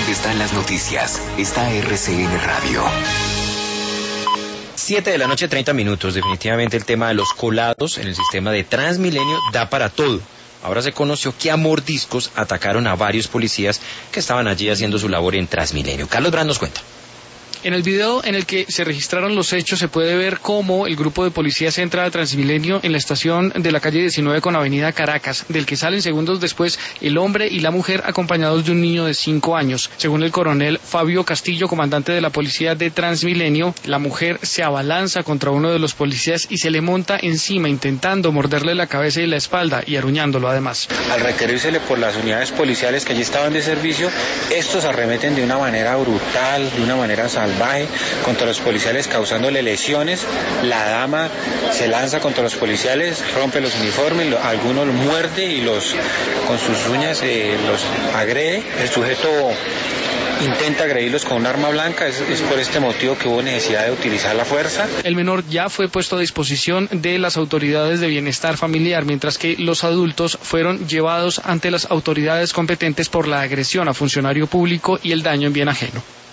donde están las noticias está RCN Radio. 7:30 p.m. Definitivamente el tema de los colados en el sistema de Transmilenio da para todo. Ahora se conoció que a mordiscos atacaron a varios policías que estaban allí haciendo su labor en Transmilenio. Carlos Brand nos cuenta. En el video en el que se registraron los hechos se puede ver cómo el grupo de policías entra a Transmilenio en la estación de la calle 19 con Avenida Caracas, del que salen segundos después el hombre y la mujer acompañados de un niño de 5 años. Según el coronel Fabio Castillo, comandante de la policía de Transmilenio, la mujer se abalanza contra uno de los policías y se le monta encima intentando morderle la cabeza y la espalda y aruñándolo además. Al requerírsele por las unidades policiales que allí estaban de servicio, estos arremeten de una manera brutal, de una manera salvaje contra los policiales causándole lesiones. La dama se lanza contra los policiales, rompe los uniformes, algunos los muerde y con sus uñas los agrede. El sujeto intenta agredirlos con un arma blanca, es por este motivo que hubo necesidad de utilizar la fuerza. El menor ya fue puesto a disposición de las autoridades de bienestar familiar, mientras que los adultos fueron llevados ante las autoridades competentes por la agresión a funcionario público y el daño en bien ajeno.